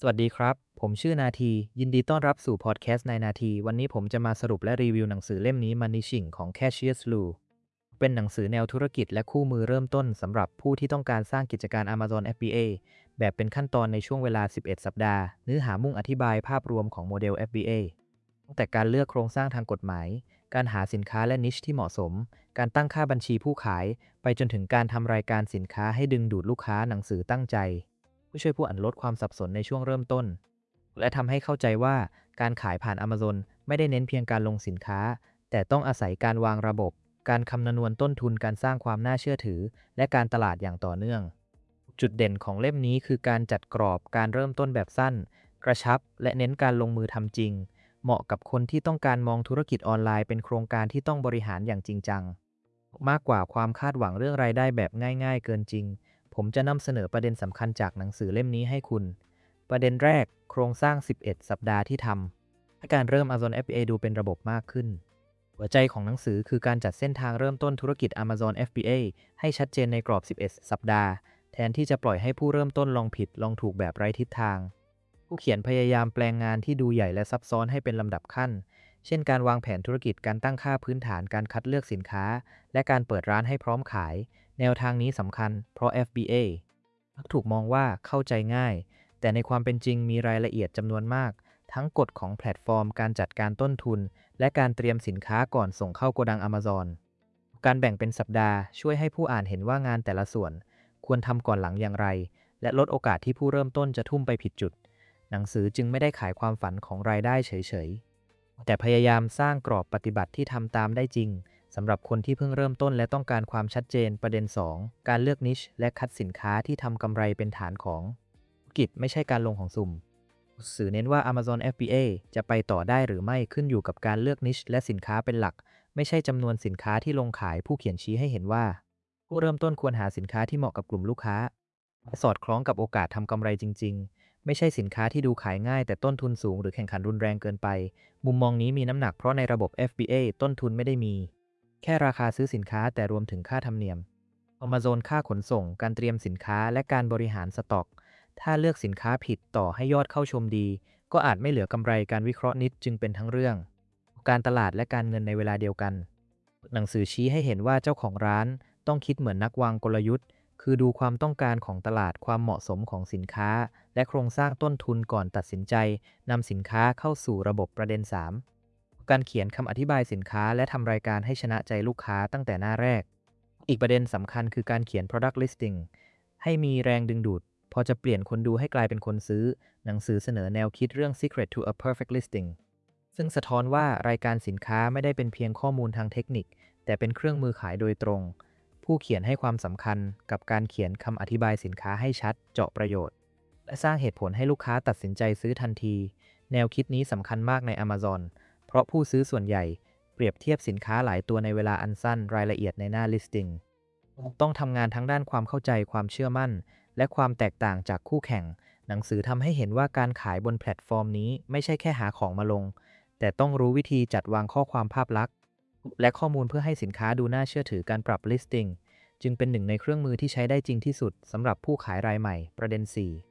สวัสดีครับผมชื่อนาทียินดีต้อนรับสู่พอดแคสต์ในนาทีวันนี้ผมจะมาสรุปและรีวิวหนังสือเล่มนี้ Money Ching ของ Cassius Lu เป็นหนังสือแนวธุรกิจและคู่มือเริ่มต้นสำหรับผู้ที่ต้องการสร้างกิจการ Amazon FBA แบบเป็นขั้นตอนในช่วงเวลา 11 สัปดาห์เนื้อหามุ่งอธิบายภาพรวมของโมเดล FBA ตั้งแต่การเลือกโครงสร้างทางกฎหมายการหาสินค้าและนิชที่เหมาะสมการตั้งค่าบัญชีผู้ขายไปจนถึงการทำรายการสินค้าให้ดึงดูดลูกค้าหนังสือตั้งใจเพื่อช่วยผู้อ่านลดความสับสนในช่วงเริ่มต้น และทำให้เข้าใจว่าการขายผ่าน Amazon ไม่ได้เน้นเพียงการลงสินค้าแต่ต้องอาศัยการวางระบบการคำนวณต้นทุนการสร้างความน่าเชื่อถือและการตลาดอย่างต่อเนื่องจุดเด่นของเล่มนี้คือการจัดกรอบการเริ่มต้นแบบสั้นกระชับและเน้นการลงมือทำจริงเหมาะกับคนที่ต้องการมองธุรกิจออนไลน์เป็นโครงการที่ต้องบริหารอย่างจริงจังมากกว่าความคาดหวังเรื่องรายได้แบบง่ายๆเกินจริงผมจะนำเสนอประเด็นสำคัญจากหนังสือเล่มนี้ให้คุณ ประเด็นแรกโครงสร้าง 11 สัปดาห์ที่ทำให้การเริ่ม Amazon FBA ดูเป็นระบบมากขึ้นหัวใจของหนังสือคือการจัดเส้นทางเริ่มต้นธุรกิจ Amazon FBA ให้ชัดเจนในกรอบ 11 สัปดาห์แทนที่จะปล่อยให้ผู้เริ่มต้นลองผิดลองถูกแบบไร้ทิศทางผู้เขียนพยายามแปลงงานที่ดูใหญ่และซับซ้อนให้เป็นลำดับขั้นเช่นการวางแผนธุรกิจการตั้งค่าพื้นฐานการคัดเลือกสินค้าและการเปิดร้านให้พร้อมขายแนวทางนี้สำคัญเพราะ FBA มักถูกมองว่าเข้าใจง่ายแต่ในความเป็นจริงมีรายละเอียดจำนวนมากทั้งกฎของแพลตฟอร์มการจัดการต้นทุนและการเตรียมสินค้าก่อนส่งเข้าโกดัง Amazon การแบ่งเป็นสัปดาห์ช่วยให้ผู้อ่านเห็นว่างานแต่ละส่วนควรทำก่อนหลังอย่างไรและลดโอกาสที่ผู้เริ่มต้นจะทุ่มไปผิดจุดหนังสือจึงไม่ได้ขายความฝันของรายได้เฉยๆแต่พยายามสร้างกรอบปฏิบัติที่ทำตามได้จริงสำหรับคนที่เพิ่งเริ่มต้นและต้องการความชัดเจนประเด็น2การเลือกนิชและคัดสินค้าที่ทำกำไรเป็นฐานของธุรกิจไม่ใช่การลงของสุ่มสื่อเน้นว่า Amazon FBA จะไปต่อได้หรือไม่ขึ้นอยู่กับการเลือกนิชและสินค้าเป็นหลักไม่ใช่จำนวนสินค้าที่ลงขายผู้เขียนชี้ให้เห็นว่าผู้เริ่มต้นควรหาสินค้าที่เหมาะกับกลุ่มลูกค้าและสอดคล้องกับโอกาสทำกำไรจริงๆไม่ใช่สินค้าที่ดูขายง่ายแต่ต้นทุนสูงหรือแข่งขันรุนแรงเกินไปมุมมองนี้มีน้ำหนักเพราะในระบบ FBA ต้นทุนไม่ได้มีแค่ราคาซื้อสินค้าแต่รวมถึงค่าธรรมเนียม Amazon ค่าขนส่งการเตรียมสินค้าและการบริหารสต็อกถ้าเลือกสินค้าผิดต่อให้ยอดเข้าชมดีก็อาจไม่เหลือกำไรการวิเคราะห์นิดจึงเป็นทั้งเรื่องการตลาดและการเงินในเวลาเดียวกันหนังสือชี้ให้เห็นว่าเจ้าของร้านต้องคิดเหมือนนักวางกลยุทธ์คือดูความต้องการของตลาดความเหมาะสมของสินค้าและโครงสร้างต้นทุนก่อนตัดสินใจนำสินค้าเข้าสู่ระบบประเด็น3การเขียนคำอธิบายสินค้าและทำรายการให้ชนะใจลูกค้าตั้งแต่หน้าแรกอีกประเด็นสำคัญคือการเขียน product listing ให้มีแรงดึงดูดพอจะเปลี่ยนคนดูให้กลายเป็นคนซื้อหนังสือเสนอแนวคิดเรื่อง Secret to a Perfect Listing ซึ่งสะท้อนว่ารายการสินค้าไม่ได้เป็นเพียงข้อมูลทางเทคนิคแต่เป็นเครื่องมือขายโดยตรงผู้เขียนให้ความสำคัญกับการเขียนคำอธิบายสินค้าให้ชัดเจาะประโยชน์และสร้างเหตุผลให้ลูกค้าตัดสินใจซื้อทันทีแนวคิดนี้สำคัญมากใน Amazon เพราะผู้ซื้อส่วนใหญ่เปรียบเทียบสินค้าหลายตัวในเวลาอันสั้นรายละเอียดในหน้า listing ต้องทำงานทั้งด้านความเข้าใจความเชื่อมั่นและความแตกต่างจากคู่แข่งหนังสือทำให้เห็นว่าการขายบนแพลตฟอร์มนี้ไม่ใช่แค่หาของมาลงแต่ต้องรู้วิธีจัดวางข้อความภาพลักษณ์และข้อมูลเพื่อให้สินค้าดูน่าเชื่อถือการปรับ listing จึงเป็นหนึ่งในเครื่องมือที่ใช้ได้จริงที่สุดสำหรับผู้ขายรายใหม่ประเด็น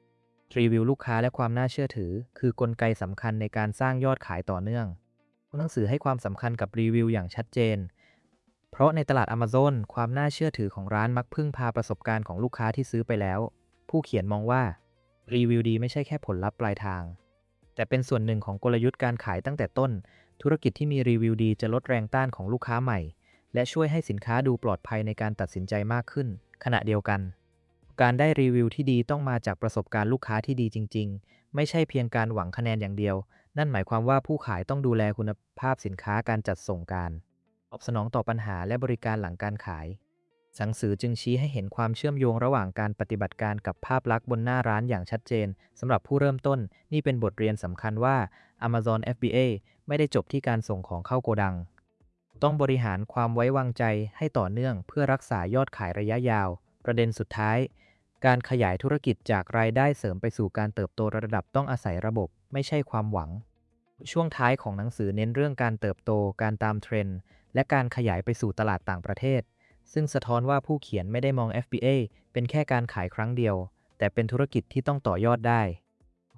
4รีวิวลูกค้าและความน่าเชื่อถือคือกลไกสำคัญในการสร้างยอดขายต่อเนื่องหนังสือให้ความสำคัญกับรีวิวอย่างชัดเจนเพราะในตลาด Amazon ความน่าเชื่อถือของร้านมักพึ่งพาประสบการณ์ของลูกค้าที่ซื้อไปแล้วผู้เขียนมองว่ารีวิวดีไม่ใช่แค่ผลลัพธ์ปลายทางแต่เป็นส่วนหนึ่งของกลยุทธ์การขายตั้งแต่ต้นธุรกิจที่มีรีวิวดีจะลดแรงต้านของลูกค้าใหม่และช่วยให้สินค้าดูปลอดภัยในการตัดสินใจมากขึ้นขณะเดียวกันการได้รีวิวที่ดีต้องมาจากประสบการณ์ลูกค้าที่ดีจริงๆไม่ใช่เพียงการหวังคะแนนอย่างเดียวนั่นหมายความว่าผู้ขายต้องดูแลคุณภาพสินค้าการจัดส่งการตอบสนองต่อปัญหาและบริการหลังการขายหนังสือจึงชี้ให้เห็นความเชื่อมโยงระหว่างการปฏิบัติการกับภาพลักษณ์บนหน้าร้านอย่างชัดเจนสำหรับผู้เริ่มต้นนี่เป็นบทเรียนสำคัญว่า Amazon FBA ไม่ได้จบที่การส่งของเข้าโกดังต้องบริหารความไว้วางใจให้ต่อเนื่องเพื่อรักษายอดขายระยะยาวประเด็นสุดท้ายการขยายธุรกิจจากรายได้เสริมไปสู่การเติบโตระดับต้องอาศัยระบบไม่ใช่ความหวังช่วงท้ายของหนังสือเน้นเรื่องการเติบโตการตามเทรนด์และการขยายไปสู่ตลาดต่างประเทศซึ่งสะท้อนว่าผู้เขียนไม่ได้มอง FBA เป็นแค่การขายครั้งเดียวแต่เป็นธุรกิจที่ต้องต่อยอดได้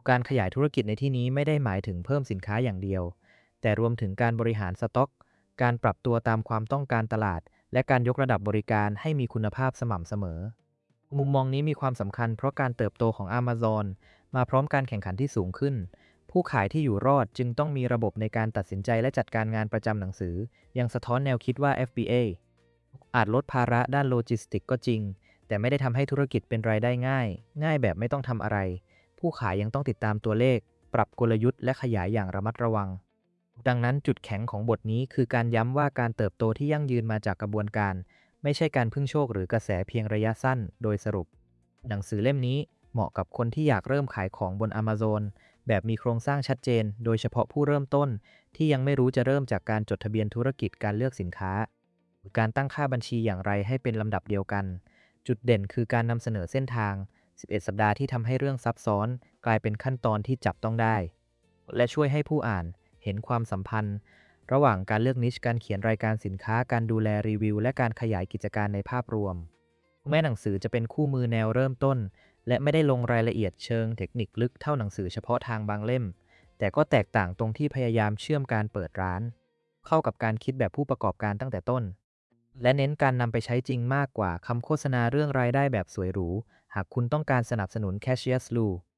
การขยายธุรกิจในที่นี้ไม่ได้หมายถึงเพิ่มสินค้าอย่างเดียวแต่รวมถึงการบริหารสต็อกการปรับตัวตามความต้องการตลาดและการยกระดับบริการให้มีคุณภาพสม่ำเสมอมุมมองนี้มีความสำคัญเพราะการเติบโตของ Amazon มาพร้อมการแข่งขันที่สูงขึ้นผู้ขายที่อยู่รอดจึงต้องมีระบบในการตัดสินใจและจัดการงานประจำหนังสือยังสะท้อนแนวคิดว่า FBA อาจลดภาระด้านโลจิสติกก็จริงแต่ไม่ได้ทำให้ธุรกิจเป็นรายได้ง่ายแบบไม่ต้องทำอะไรผู้ขายยังต้องติดตามตัวเลขปรับกลยุทธ์และขยายอย่างระมัดระวังดังนั้นจุดแข็งของบทนี้คือการย้ำว่าการเติบโตที่ยั่งยืนมาจากกระบวนการไม่ใช่การพึ่งโชคหรือกระแสเพียงระยะสั้นโดยสรุปหนังสือเล่มนี้เหมาะกับคนที่อยากเริ่มขายของบน Amazon แบบมีโครงสร้างชัดเจนโดยเฉพาะผู้เริ่มต้นที่ยังไม่รู้จะเริ่มจากการจดทะเบียนธุรกิจการเลือกสินค้าหรือการตั้งค่าบัญชีอย่างไรให้เป็นลำดับเดียวกันจุดเด่นคือการนำเสนอเส้นทาง11 สัปดาห์ที่ทำให้เรื่องซับซ้อนกลายเป็นขั้นตอนที่จับต้องได้และช่วยให้ผู้อ่านเห็นความสัมพันธ์ระหว่างการเลือกนิชการเขียนรายการสินค้าการดูแลรีวิวและการขยายกิจการในภาพรวมแม้หนังสือจะเป็นคู่มือแนวเริ่มต้นและไม่ได้ลงรายละเอียดเชิงเทคนิคลึกเท่าหนังสือเฉพาะทางบางเล่มแต่ก็แตกต่างตรงที่พยายามเชื่อมการเปิดร้านเข้ากับการคิดแบบผู้ประกอบการตั้งแต่ต้นและเน้นการนำไปใช้จริงมากกว่าคำโฆษณาเรื่องรายได้แบบสวยหรูหากคุณต้องการสนับสนุน Cassius Lu